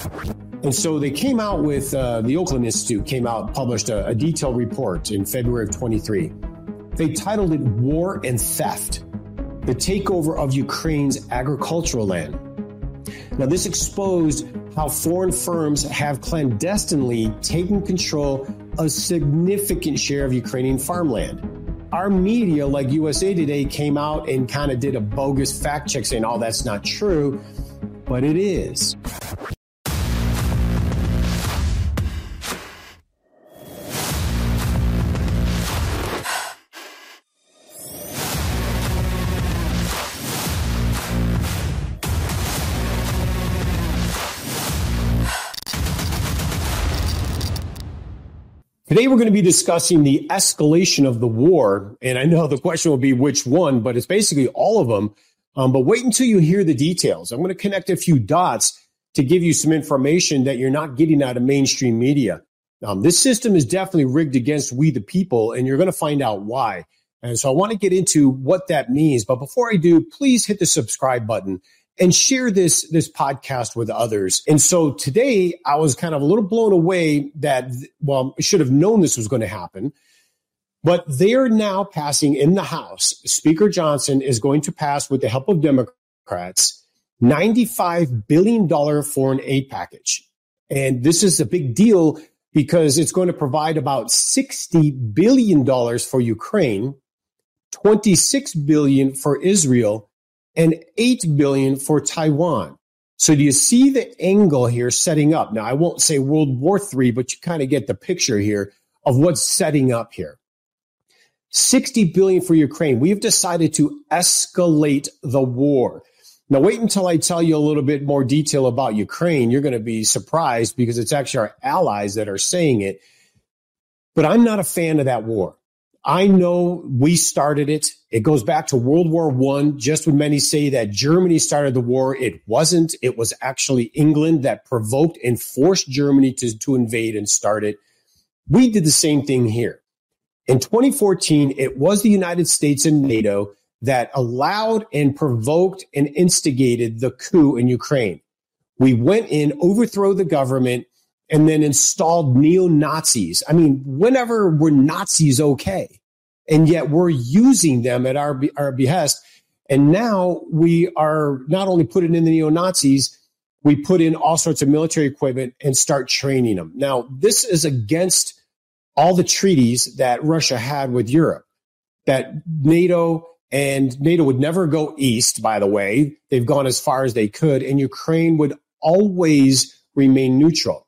And so they came out with, the Oakland Institute published a detailed report in February of 23. They titled it War and Theft, the Takeover of Ukraine's Agricultural Land. Now, this exposed how foreign firms have clandestinely taken control of a significant share of Ukrainian farmland. Our media, like USA Today, came out and kind of did a bogus fact check saying, oh, that's not true, but it is. Today, we're going to be discussing the escalation of the war. And I know the question will be which one, but it's basically all of them. But wait until you hear the details. I'm going to connect a few dots to give you some information that you're not getting out of mainstream media. This system is definitely rigged against we the people, and you're going to find out why. And so I want to get into what that means. But before I do, please hit the subscribe button and share this podcast with others. And so today I was kind of a little blown away that, well, I should have known this was going to happen, but they are now passing in the House. Speaker Johnson is going to pass, with the help of Democrats, $95 billion foreign aid package. And this is a big deal because it's going to provide about $60 billion for Ukraine, $26 billion for Israel, and $8 billion for Taiwan. So do you see the angle here setting up? Now, I won't say World War III, but you kind of get the picture here of what's setting up here. $60 billion for Ukraine. We have decided to escalate the war. Now, wait until I tell you a little bit more detail about Ukraine. You're going to be surprised because it's actually our allies that are saying it. But I'm not a fan of that war. I know we started it. It goes back to World War I. Just when many say that Germany started the war, it wasn't. It was actually England that provoked and forced Germany to invade and start it. We did the same thing here. In 2014, it was the United States and NATO that allowed and provoked and instigated the coup in Ukraine. We went in, overthrew the government, and then installed neo-Nazis. I mean, whenever were Nazis okay? And yet we're using them at our behest. And now we are not only putting in the neo-Nazis, we put in all sorts of military equipment and start training them. Now, this is against all the treaties that Russia had with Europe, that NATO would never go east, by the way. They've gone as far as they could, and Ukraine would always remain neutral.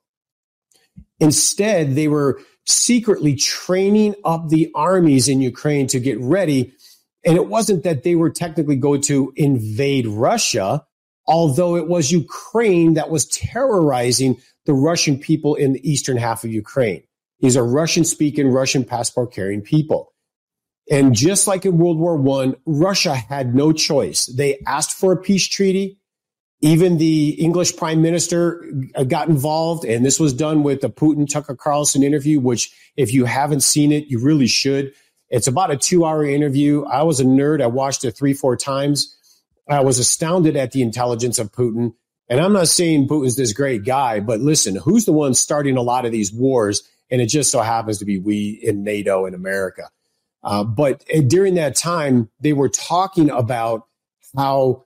Instead, they were secretly training up the armies in Ukraine to get ready. And it wasn't that they were technically going to invade Russia, although it was Ukraine that was terrorizing the Russian people in the eastern half of Ukraine. These are Russian-speaking, Russian passport-carrying people. And just like in World War I, Russia had no choice. They asked for a peace treaty. Even the English prime minister got involved, and this was done with the Putin-Tucker Carlson interview, which if you haven't seen it, you really should. It's about a 2-hour interview. I was a nerd. I watched it 3-4 times. I was astounded at the intelligence of Putin. And I'm not saying Putin's this great guy, but listen, who's the one starting a lot of these wars? And it just so happens to be we in NATO and America. But during that time, they were talking about how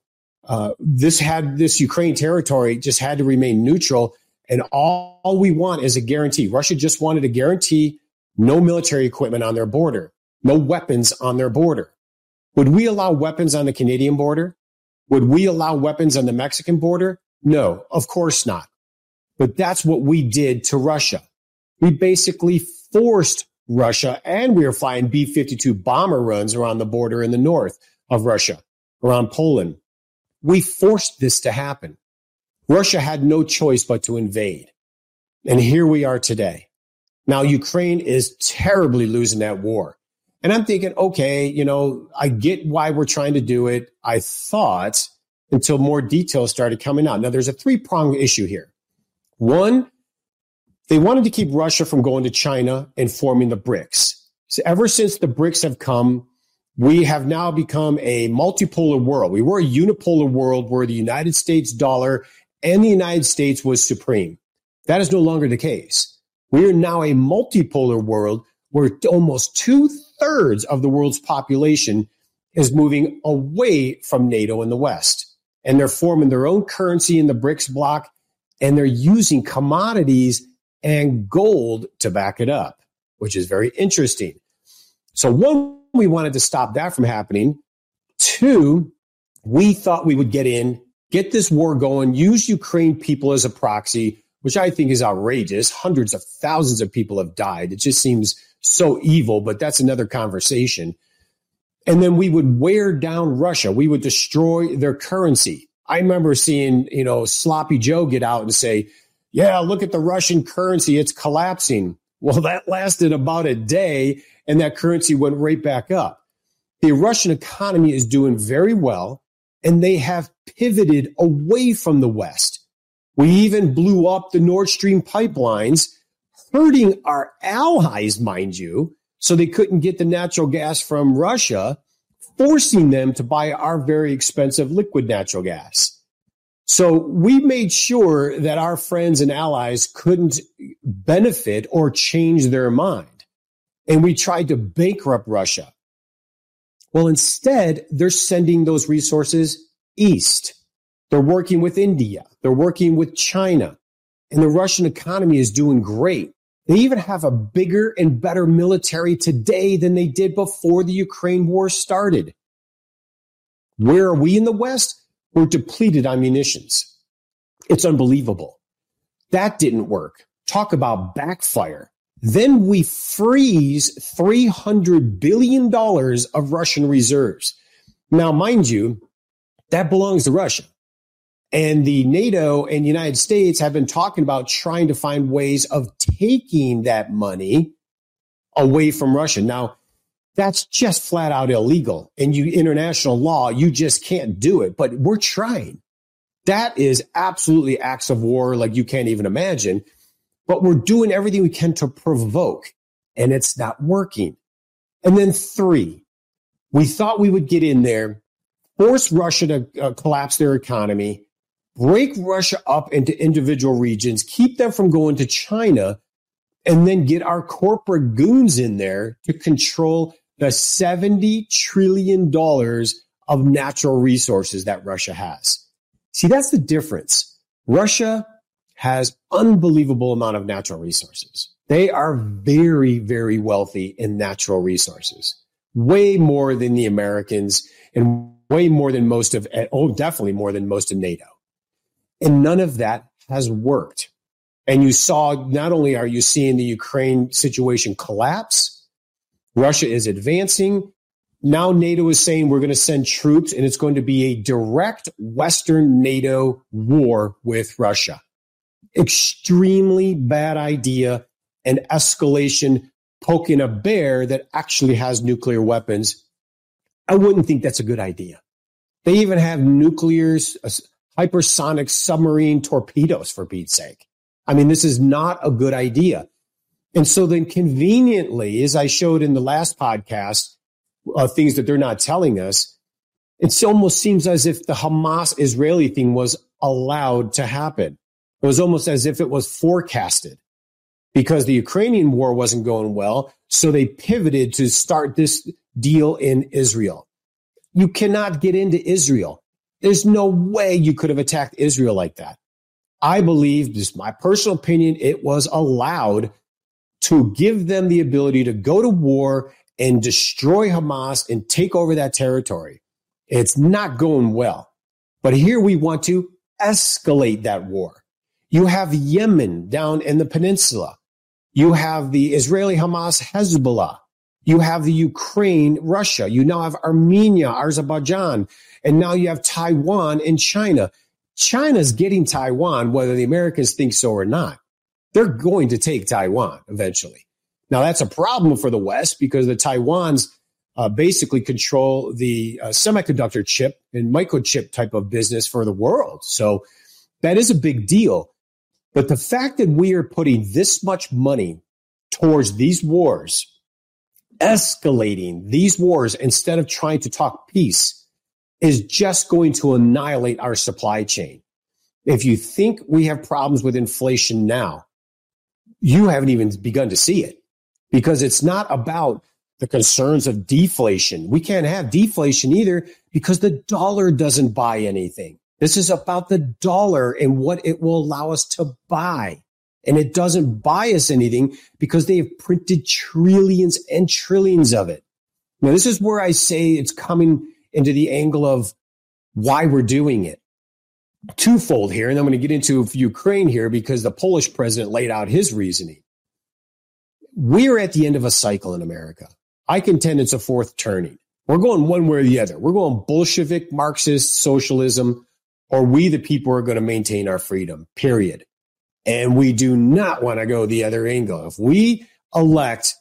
this Ukraine territory just had to remain neutral. And all we want is a guarantee. Russia just wanted a guarantee, no military equipment on their border, no weapons on their border. Would we allow weapons on the Canadian border? Would we allow weapons on the Mexican border? No, of course not. But that's what we did to Russia. We basically forced Russia, and we were flying B-52 bomber runs around the border in the north of Russia, around Poland. We forced this to happen. Russia had no choice but to invade. And here we are today. Now, Ukraine is terribly losing that war. And I'm thinking, okay, I get why we're trying to do it. I thought until more details started coming out. Now, there's a 3-pronged issue here. One, they wanted to keep Russia from going to China and forming the BRICS. So ever since the BRICS have come, we have now become a multipolar world. We were a unipolar world where the United States dollar and the United States was supreme. That is no longer the case. We are now a multipolar world where almost 2/3 of the world's population is moving away from NATO and the West. And they're forming their own currency in the BRICS bloc, and they're using commodities and gold to back it up, which is very interesting. So one, we wanted to stop that from happening. Two, we thought we would get in, get this war going, use Ukraine people as a proxy, which I think is outrageous. Hundreds of thousands of people have died. It just seems so evil, but that's another conversation. And then we would wear down Russia. We would destroy their currency. I remember seeing, Sloppy Joe get out and say, yeah, look at the Russian currency. It's collapsing. Well, that lasted about a day, and that currency went right back up. The Russian economy is doing very well, and they have pivoted away from the West. We even blew up the Nord Stream pipelines, hurting our allies, mind you, so they couldn't get the natural gas from Russia, forcing them to buy our very expensive liquid natural gas. So we made sure that our friends and allies couldn't benefit or change their mind. And we tried to bankrupt Russia. Well, instead, they're sending those resources east. They're working with India. They're working with China. And the Russian economy is doing great. They even have a bigger and better military today than they did before the Ukraine war started. Where are we in the West? We're depleted on munitions. It's unbelievable. That didn't work. Talk about backfire. Then we freeze $300 billion of Russian reserves. Now, mind you, that belongs to Russia. And the NATO and United States have been talking about trying to find ways of taking that money away from Russia. Now, that's just flat out illegal. And international law, you just can't do it. But we're trying. That is absolutely acts of war like you can't even imagine. But we're doing everything we can to provoke. And it's not working. And then three, we thought we would get in there, force Russia to collapse their economy, break Russia up into individual regions, keep them from going to China, and then get our corporate goons in there to control the $70 trillion of natural resources that Russia has. See, that's the difference. Russia has unbelievable amount of natural resources. They are very, very wealthy in natural resources, way more than the Americans and way more than definitely more than most of NATO. And none of that has worked. And you saw, not only are you seeing the Ukraine situation collapse, Russia is advancing. Now NATO is saying we're going to send troops, and it's going to be a direct Western NATO war with Russia. Extremely bad idea, and escalation, poking a bear that actually has nuclear weapons. I wouldn't think that's a good idea. They even have hypersonic submarine torpedoes, for Pete's sake. I mean, this is not a good idea. And so then conveniently, as I showed in the last podcast, things that they're not telling us, it almost seems as if the Hamas-Israeli thing was allowed to happen. It was almost as if it was forecasted because the Ukrainian war wasn't going well. So they pivoted to start this deal in Israel. You cannot get into Israel. There's no way you could have attacked Israel like that. I believe, this is my personal opinion, it was allowed to give them the ability to go to war and destroy Hamas and take over that territory. It's not going well. But here we want to escalate that war. You have Yemen down in the peninsula. You have the Israeli Hamas Hezbollah. You have the Ukraine, Russia. You now have Armenia, Azerbaijan. And now you have Taiwan and China. China's getting Taiwan, whether the Americans think so or not. They're going to take Taiwan eventually. Now, that's a problem for the West because the Taiwans basically control the semiconductor chip and microchip type of business for the world. So that is a big deal. But the fact that we are putting this much money towards these wars, escalating these wars instead of trying to talk peace, is just going to annihilate our supply chain. If you think we have problems with inflation now, you haven't even begun to see it, because it's not about the concerns of deflation. We can't have deflation either because the dollar doesn't buy anything. This is about the dollar and what it will allow us to buy. And it doesn't buy us anything because they have printed trillions and trillions of it. Now, this is where I say it's coming into the angle of why we're doing it. Twofold here, and I'm going to get into Ukraine here because the Polish president laid out his reasoning. We're at the end of a cycle in America. I contend it's a fourth turning. We're going one way or the other. We're going Bolshevik, Marxist, socialism, or we the people are going to maintain our freedom, period. And we do not want to go the other angle. If we elect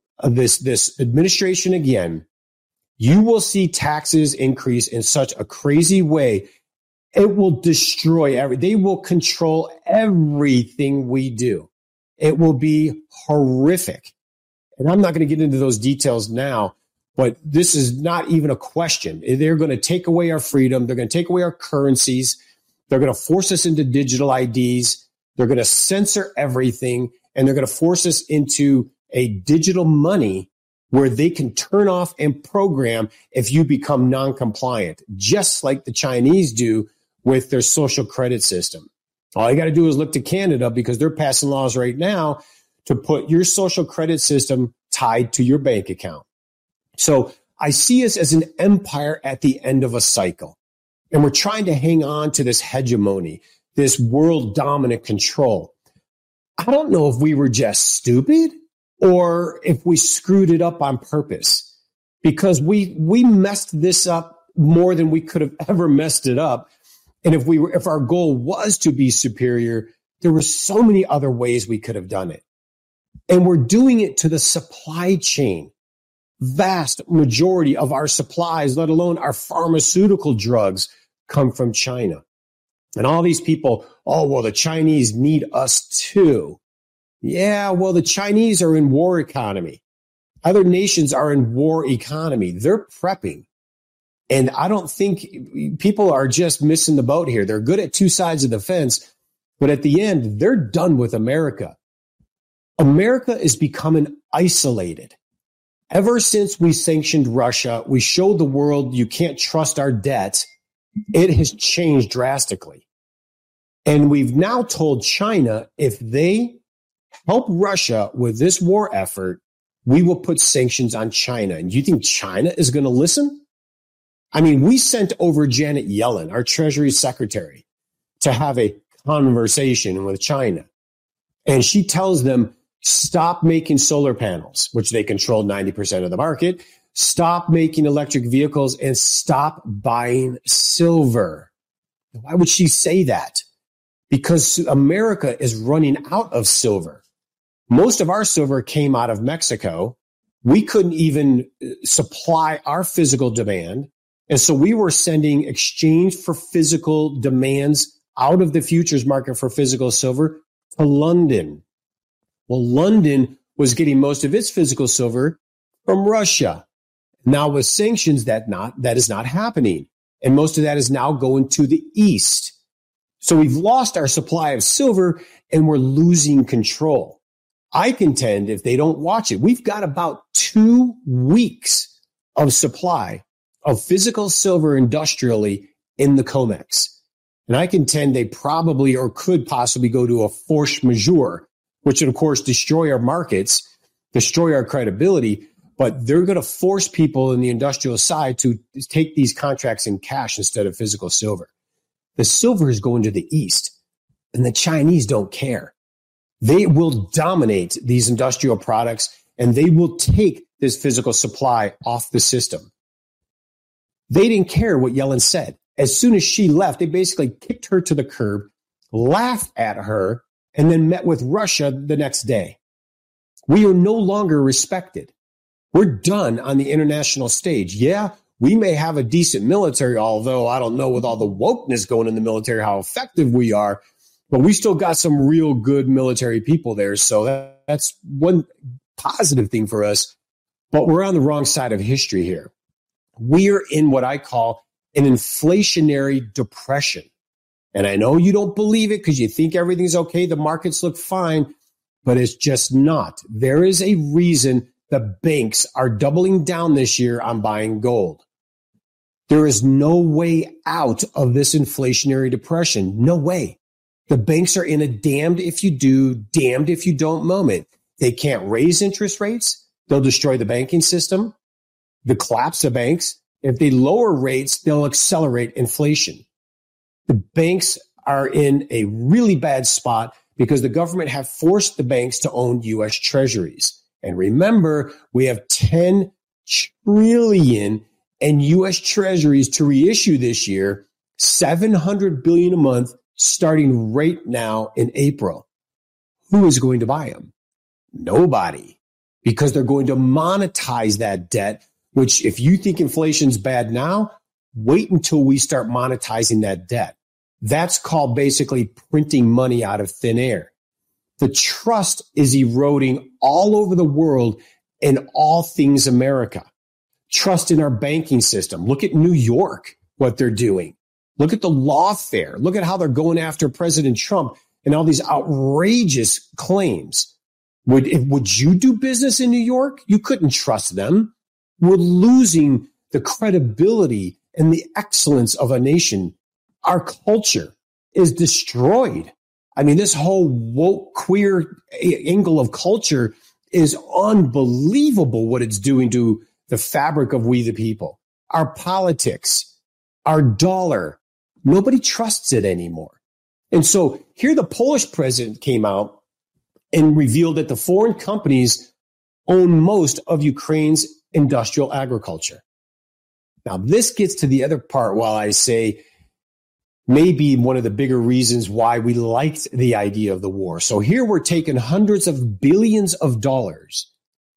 this administration again, you will see taxes increase in such a crazy way. It will destroy they will control everything we do. It will be horrific. And I'm not going to get into those details now, but this is not even a question. They're going to take away our freedom. They're going to take away our currencies. They're going to force us into digital IDs. They're going to censor everything, and they're going to force us into a digital money where they can turn off and program if you become non-compliant, just like the Chinese do with their social credit system. All you got to do is look to Canada because they're passing laws right now to put your social credit system tied to your bank account. So I see us as an empire at the end of a cycle, and we're trying to hang on to this hegemony, this world dominant control. I don't know if we were just stupid or if we screwed it up on purpose, because we messed this up more than we could have ever messed it up. And if our goal was to be superior, there were so many other ways we could have done it. And we're doing it to the supply chain. Vast majority of our supplies, let alone our pharmaceutical drugs, come from China. And all these people, oh, well, the Chinese need us too. Yeah, well, the Chinese are in war economy. Other nations are in war economy. They're prepping. And I don't think people are just missing the boat here. They're good at two sides of the fence, but at the end, they're done with America. America is becoming isolated. Ever since we sanctioned Russia, we showed the world you can't trust our debt. It has changed drastically. And we've now told China, if they help Russia with this war effort, we will put sanctions on China. And you think China is going to listen? I mean, we sent over Janet Yellen, our Treasury Secretary, to have a conversation with China. And she tells them, stop making solar panels, which they control 90% of the market. Stop making electric vehicles and stop buying silver. Why would she say that? Because America is running out of silver. Most of our silver came out of Mexico. We couldn't even supply our physical demand. And so we were sending exchange for physical demands out of the futures market for physical silver to London. Well, London was getting most of its physical silver from Russia. Now with sanctions, that is not happening. And most of that is now going to the East. So we've lost our supply of silver and we're losing control. I contend if they don't watch it, we've got about 2 weeks of supply of physical silver industrially in the COMEX. And I contend they probably or could possibly go to a force majeure, which would, of course, destroy our markets, destroy our credibility. But they're going to force people in the industrial side to take these contracts in cash instead of physical silver. The silver is going to the East, and the Chinese don't care. They will dominate these industrial products, and they will take this physical supply off the system. They didn't care what Yellen said. As soon as she left, they basically kicked her to the curb, laughed at her, and then met with Russia the next day. We are no longer respected. We're done on the international stage. Yeah, we may have a decent military, although I don't know with all the wokeness going in the military how effective we are, but we still got some real good military people there. So that's one positive thing for us, but we're on the wrong side of history here. We're in what I call an inflationary depression. And I know you don't believe it because you think everything's okay. The markets look fine, but it's just not. There is a reason the banks are doubling down this year on buying gold. There is no way out of this inflationary depression. No way. The banks are in a damned if you do, damned if you don't moment. They can't raise interest rates. They'll destroy the banking system, the collapse of banks. If they lower rates, they'll accelerate inflation. The banks are in a really bad spot because the government have forced the banks to own U.S. treasuries. And remember, we have 10 trillion in U.S. treasuries to reissue this year, $700 billion a month, starting right now in April. Who is going to buy them? Nobody, because they're going to monetize that debt, which if you think inflation's bad now, wait until we start monetizing that debt. That's called basically printing money out of thin air. The trust is eroding all over the world in all things America. Trust in our banking system. Look at New York, what they're doing. Look at the lawfare. Look at how they're going after President Trump and all these outrageous claims. Would you do business in New York? You couldn't trust them. We're losing the credibility and the excellence of a nation. Our culture is destroyed. I mean, this whole woke queer angle of culture is unbelievable what it's doing to the fabric of we the people. Our politics, our dollar, nobody trusts it anymore. And so here the Polish president came out and revealed that the foreign companies own most of Ukraine's industrial agriculture. Now, this gets to the other part while I say maybe one of the bigger reasons why we liked the idea of the war. So here we're taking hundreds of billions of dollars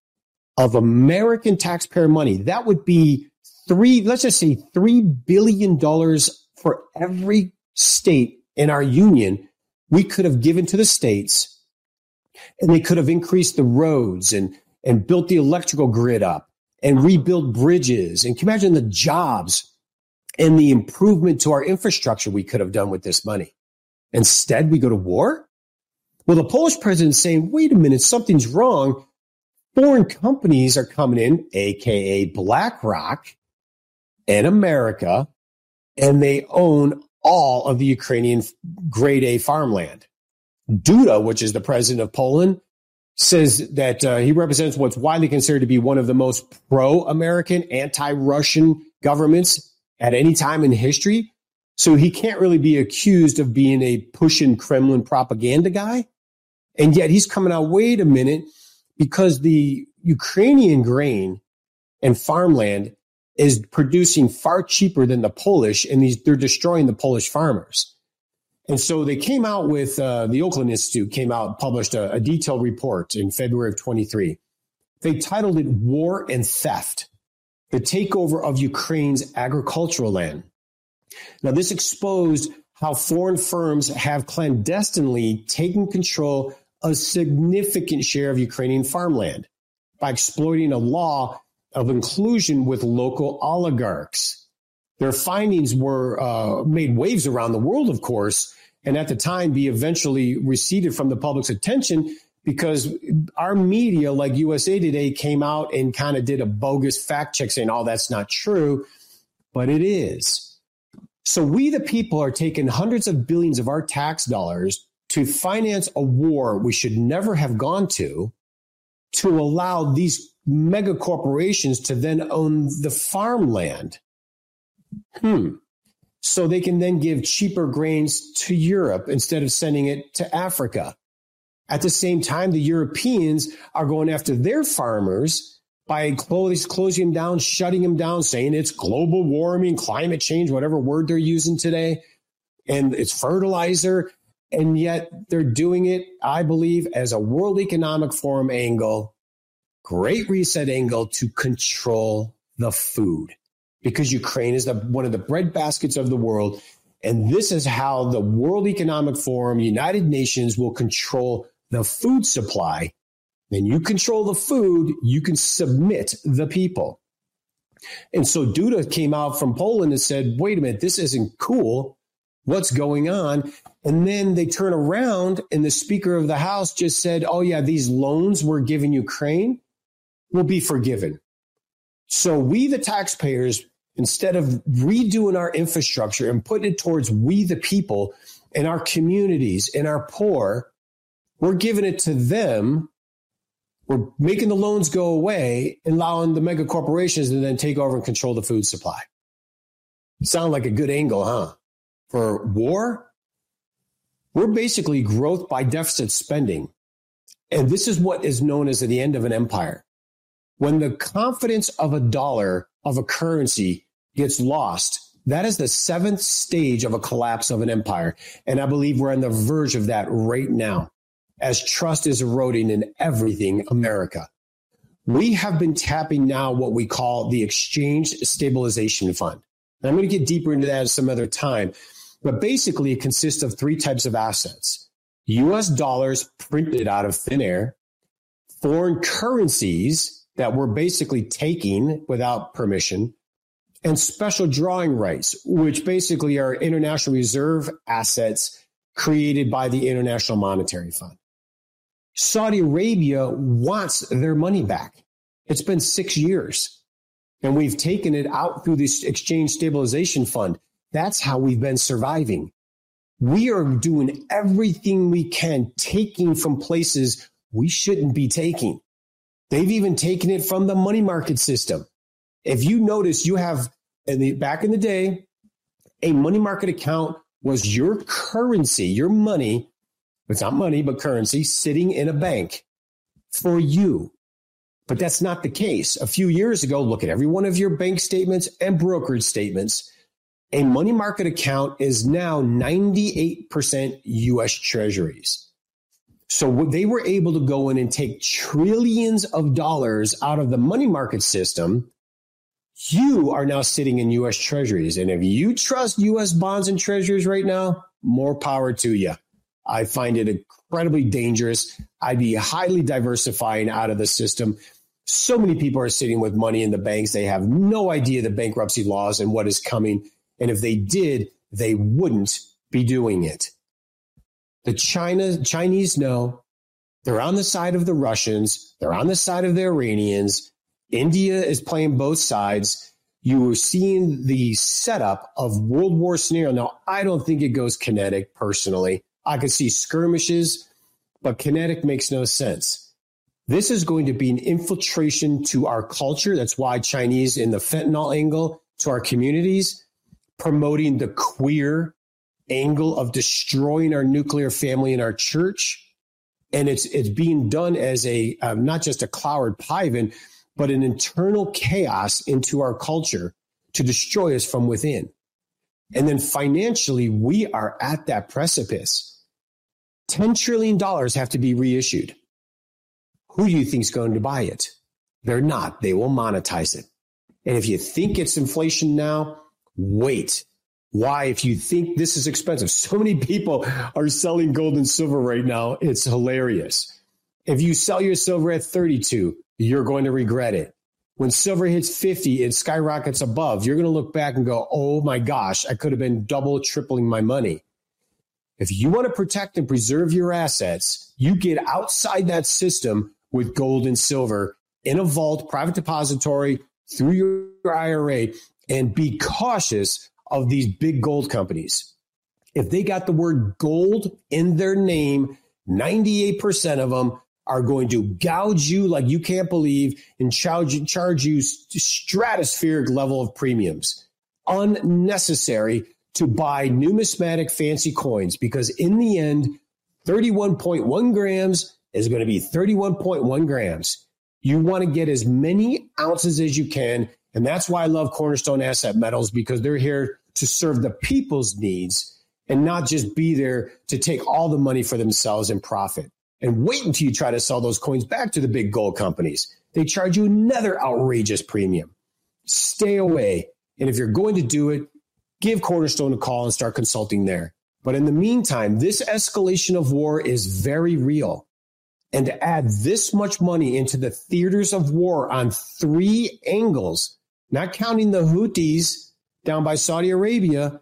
of American taxpayer money. That would be let's just say $3 billion for every state in our union we could have given to the states, and they could have increased the roads and built the electrical grid up and rebuilt bridges. And can you imagine the jobs and the improvement to our infrastructure we could have done with this money? Instead, we go to war? Well, the Polish president is saying, wait a minute, something's wrong. Foreign companies are coming in, aka BlackRock and America, and they own all of the Ukrainian grade A farmland. Duda, which is the president of Poland, says that he represents what's widely considered to be one of the most pro-American, anti-Russian governments at any time in history. So he can't really be accused of being a pushing Kremlin propaganda guy. And yet he's coming out, wait a minute, because the Ukrainian grain and farmland is producing far cheaper than the Polish, and they're destroying the Polish farmers. And so they came out with, the Oakland Institute published a detailed report in February of 23. They titled it War and Theft, the Takeover of Ukraine's Agricultural Land. Now, this exposed how foreign firms have clandestinely taken control of a significant share of Ukrainian farmland by exploiting a law of inclusion with local oligarchs. Their findings were made waves around the world, of course, and at the time be eventually receded from the public's attention because our media, like USA Today, came out and kind of did a bogus fact check saying, oh, that's not true, but it is. So we, the people, are taking hundreds of billions of our tax dollars to finance a war we should never have gone to allow these mega corporations to then own the farmland. So they can then give cheaper grains to Europe instead of sending it to Africa. At the same time, the Europeans are going after their farmers by closing them down, shutting them down, saying it's global warming, climate change, whatever word they're using today, and it's fertilizer. And yet they're doing it, I believe, as a World Economic Forum angle, Great Reset angle to control the food. Because Ukraine is one of the bread baskets of the world. And this is how the World Economic Forum, United Nations, will control the food supply. Then you control the food, you can submit the people. And so Duda came out from Poland and said, wait a minute, this isn't cool. what's going on. And then they turn around and the Speaker of the House just said, oh, yeah, these loans we're giving Ukraine will be forgiven. So we, the taxpayers, instead of redoing our infrastructure and putting it towards we, the people, and our communities and our poor, we're giving it to them. We're making the loans go away, allowing the mega corporations to then take over and control the food supply. Sound like a good angle, huh? For war, we're basically growth by deficit spending. And this is what is known as the end of an empire. When the confidence of a dollar, of a currency, gets lost, that is the seventh stage of a collapse of an empire. And I believe we're on the verge of that right now, as trust is eroding in everything America. We have been tapping now what we call the Exchange Stabilization Fund. And I'm going to get deeper into that at some other time. But basically, it consists of three types of assets. U.S. dollars printed out of thin air, foreign currencies that we're basically taking without permission, and special drawing rights, which basically are international reserve assets created by the International Monetary Fund. Saudi Arabia wants their money back. It's been 6 years, and we've taken it out through this Exchange Stabilization Fund. That's how we've been surviving. We are doing everything we can, taking from places we shouldn't be taking. They've even taken it from the money market system. If you notice, you have, back in the day, a money market account was your currency, your money. It's not money, but currency sitting in a bank for you. But that's not the case. A few years ago, look at every one of your bank statements and brokerage statements. A money market account is now 98% U.S. Treasuries. So they were able to go in and take trillions of dollars out of the money market system. You are now sitting in U.S. Treasuries. And if you trust U.S. bonds and treasuries right now, more power to you. I find it incredibly dangerous. I'd be highly diversifying out of the system. So many people are sitting with money in the banks. They have no idea the bankruptcy laws and what is coming. And if they did, they wouldn't be doing it. The Chinese know they're on the side of the Russians. They're on the side of the Iranians. India is playing both sides. You are seeing the setup of World War scenario. Now, I don't think it goes kinetic personally. I could see skirmishes, but kinetic makes no sense. This is going to be an infiltration to our culture. That's why Chinese in the fentanyl angle to our communities, promoting the queer angle of destroying our nuclear family in our church. And it's being done as a, not just a Cloward Piven, but an internal chaos into our culture to destroy us from within. And then financially, we are at that precipice. $10 trillion have to be reissued. Who do you think is going to buy it? They're not. They will monetize it. And if you think it's inflation now, wait. Why? If you think this is expensive, so many people are selling gold and silver right now. It's hilarious. If you sell your silver at 32, you're going to regret it. When silver hits 50, it skyrockets above. You're going to look back and go, oh my gosh, I could have been double, tripling my money. If you want to protect and preserve your assets, you get outside that system with gold and silver in a vault, private depository, through your IRA, and be cautious of these big gold companies. If they got the word gold in their name, 98% of them are going to gouge you like you can't believe and charge you stratospheric level of premiums. Unnecessary to buy numismatic fancy coins, because in the end, 31.1 grams is going to be 31.1 grams. You want to get as many ounces as you can. And that's why I love Cornerstone Asset Metals, because they're here to serve the people's needs and not just be there to take all the money for themselves and profit. And wait until you try to sell those coins back to the big gold companies. They charge you another outrageous premium. Stay away. And if you're going to do it, give Cornerstone a call and start consulting there. But in the meantime, this escalation of war is very real. And to add this much money into the theaters of war on three angles, not counting the Houthis down by Saudi Arabia,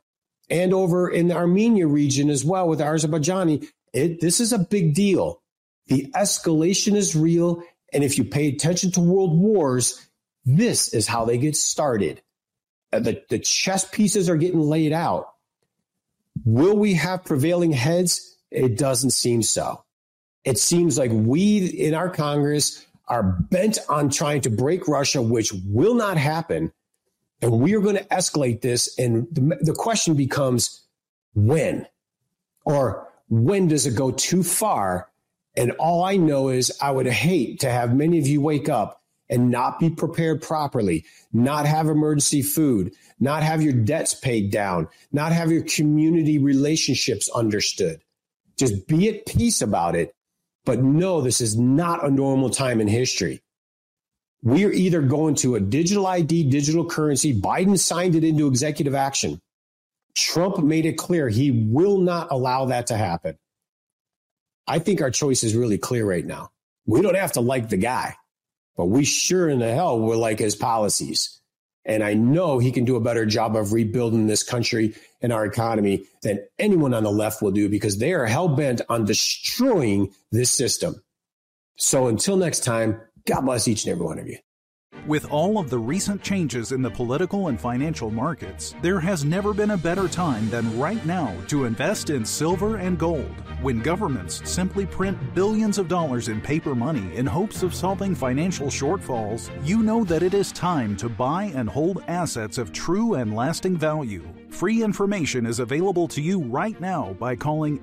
and over in the Armenia region as well with Azerbaijani. This is a big deal. The escalation is real. And if you pay attention to world wars, this is how they get started. The chess pieces are getting laid out. Will we have prevailing heads? It doesn't seem so. It seems like we in our Congress are bent on trying to break Russia, which will not happen. And we are going to escalate this. And the question becomes when? Or when does it go too far? And all I know is I would hate to have many of you wake up and not be prepared properly, not have emergency food, not have your debts paid down, not have your community relationships understood. Just be at peace about it. But no, this is not a normal time in history. We are either going to a digital ID, digital currency. Biden signed it into executive action. Trump made it clear he will not allow that to happen. I think our choice is really clear right now. We don't have to like the guy, but we sure in the hell will like his policies. And I know he can do a better job of rebuilding this country and our economy than anyone on the left will do because they are hell-bent on destroying this system. So until next time, God bless each and every one of you. With all of the recent changes in the political and financial markets, there has never been a better time than right now to invest in silver and gold. When governments simply print billions of dollars in paper money in hopes of solving financial shortfalls, you know that it is time to buy and hold assets of true and lasting value. Free information is available to you right now by calling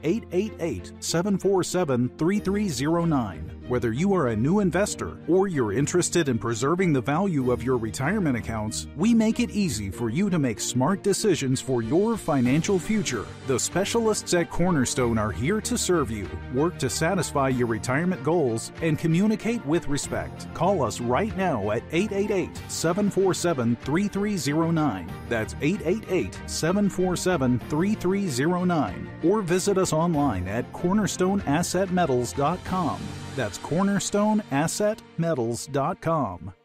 888-747-3309. Whether you are a new investor or you're interested in preserving the value of your retirement accounts, we make it easy for you to make smart decisions for your financial future. The specialists at Cornerstone are here to serve you, work to satisfy your retirement goals, and communicate with respect. Call us right now at 888-747-3309. That's 888-747-3309. Or visit us online at cornerstoneassetmetals.com. That's cornerstoneassetmetals.com.